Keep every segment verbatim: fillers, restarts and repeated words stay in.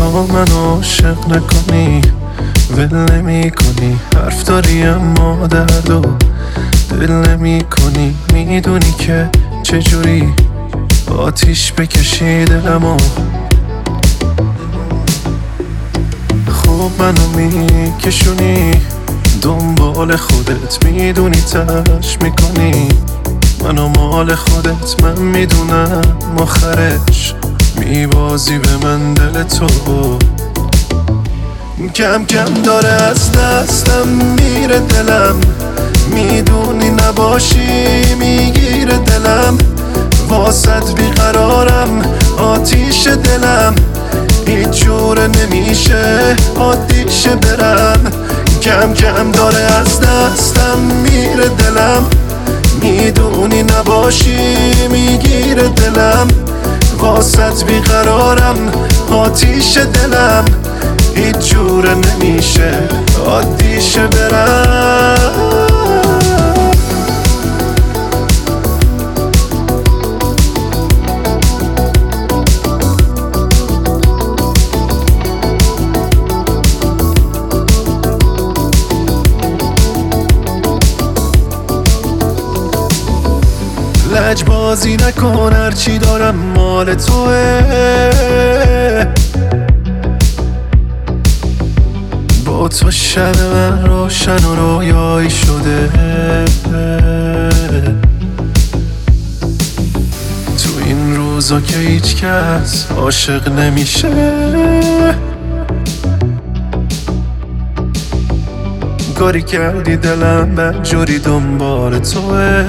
تا منو عاشق نکنی ول نمی کنی، حرف داری اما درد و دل نمی کنی. میدونی که چجوری آتیش بکشی دلمو، خوب منو میکشونی دنبال خودت، میدونی تلاش میکنی منو مال خودت. من میدونم آخرش میبازی به من دل تو، کم کم داره از دستم میره دلم، میدونی نباشی میگیره دلم. واسط بیقرارم آتیش دلم، هیچ جوره نمیشه عادیشه برم. کم کم داره از دستم میره دلم، میدونی نباشی میگیره دلم. واسط بیقرارم آتیش دلم، هیچ جوره نمیشه عادیشه برم. لج بازی نکن، هرچی دارم مال توه. با تو شب من روشن و رویایی شده، تو این روزا که هیچ کس عاشق نمیشه. کاری کردی دلم بدجوری دنبال توه،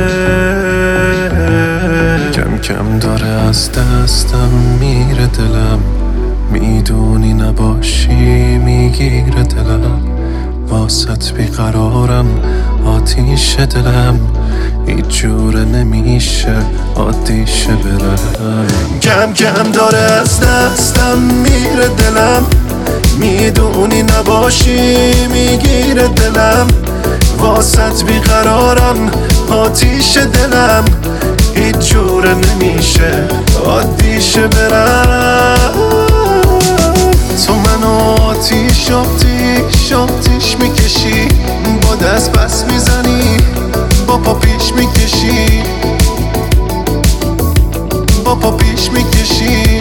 کم کم داره از دستم میره دلم، میدونی نباشی میگیره دلم. واسط بیقرارم آتیش دلم، هیچ جوره نمیشه عادیشه برم. کم کم داره از دستم میره دلم، میدونی نباشی میگیره دلم. واسط بیقرارم آتیش دلم، هیچ جوره نمیشه عادیشه برم. تو منو آتیش آتیش آتیش میکشی، با دست بس میزنی با پا پیش میکشی، با پا پیش میکشی.